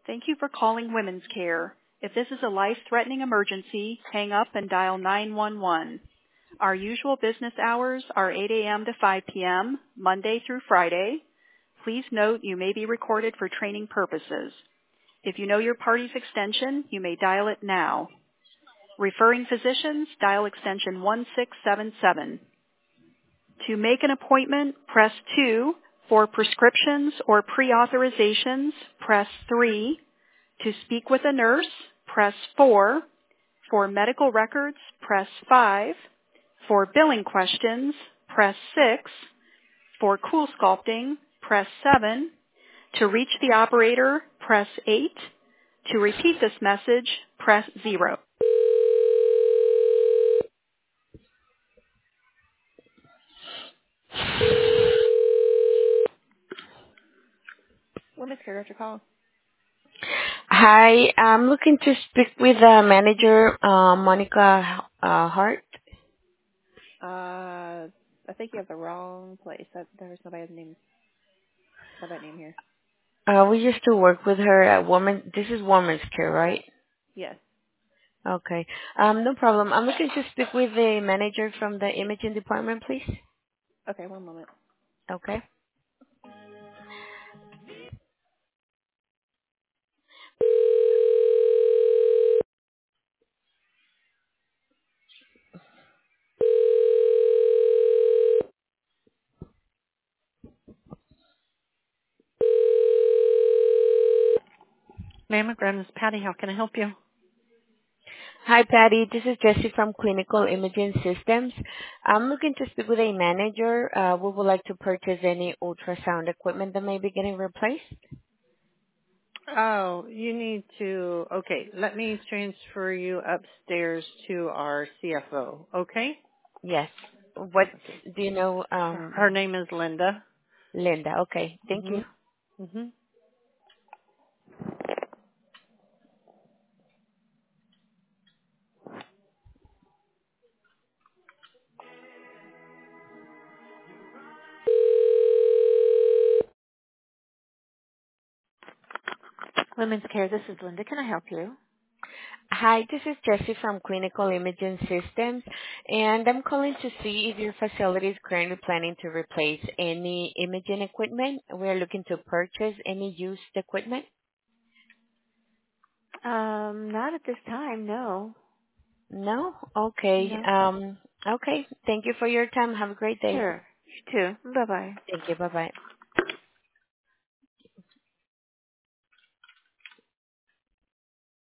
Thank you for calling Women's Care. If this is a life-threatening emergency, hang up and dial 911. Our usual business hours are 8 a.m. to 5 p.m., Monday through Friday. Please note you may be recorded for training purposes. If you know your party's extension, you may dial it now. Referring physicians, dial extension 1677. To make an appointment, press 2. For prescriptions or pre-authorizations, press 3. To speak with a nurse, press 4. For medical records, press 5. For billing questions, press 6. For cool sculpting, press 7. To reach the operator, press 8. To repeat this message, press 0. Women's Care, got your call. Hi, I'm looking to speak with manager Monica Hart. I think you have the wrong place. There's nobody by that name here. We used to work with her at Woman. This is Women's Care, right? Yes. Okay. No problem. I'm looking to speak with the manager from the imaging department, please. Okay, one moment. Okay. Mammogram, this is Patty. How can I help you? Hi, Patty. This is Jessie from Clinical Imaging Systems. I'm looking to speak with a manager. We would like to purchase any ultrasound equipment that may be getting replaced. Oh, you need to, okay, let me transfer you upstairs to our CFO, okay? Yes. What Okay. do you know? Her name is Linda. Linda. Okay. Thank Mm-hmm. you. Mm-hmm. Women's Care, this is Linda. Can I help you? Hi, this is Jessie from Clinical Imaging Systems, and I'm calling to see if your facility is currently planning to replace any imaging equipment. We are looking to purchase any used equipment. Not at this time, no. No? Okay. No. Okay. Thank you for your time. Have a great day. Sure. You too. Bye-bye. Thank you. Bye-bye.